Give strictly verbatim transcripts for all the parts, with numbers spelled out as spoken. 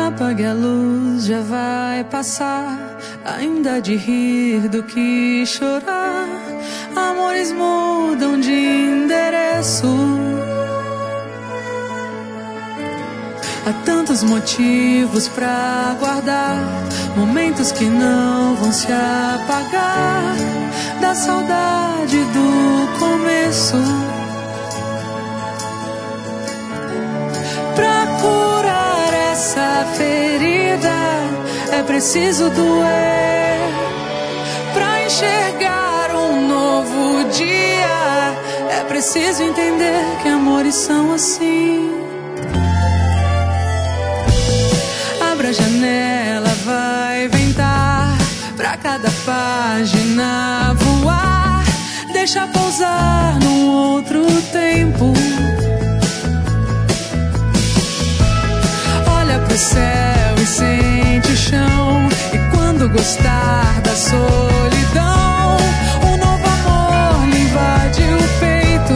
Apague a luz, já vai passar. Ainda de rir do que chorar. Amores mudam de endereço. Há tantos motivos pra guardar, momentos que não vão se apagar, da saudade do começo. Pra curar essa ferida é preciso doer. Pra enxergar um novo dia é preciso entender que amores são assim. Abra a janela, vai ventar, pra cada página voar. Deixa pousar num outro tempo. Olha pro céu e sente o chão. E quando gostar da solidão, um novo amor lhe invade o peito.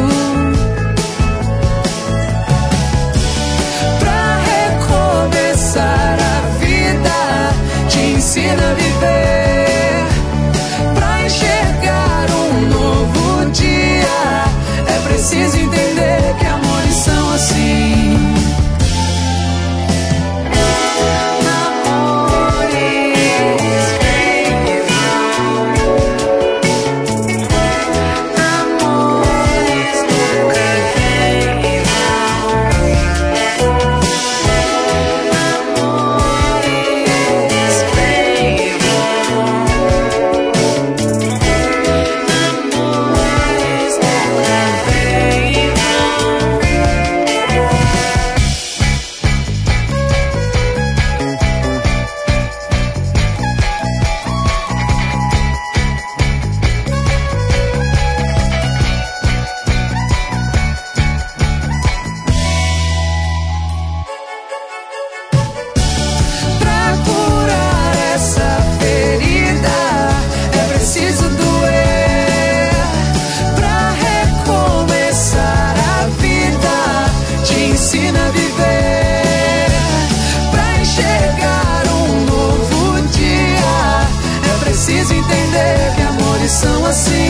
Pra recomeçar a vida, te ensina a viver. Pra enxergar um novo dia, é preciso entender que amores são assim. São assim.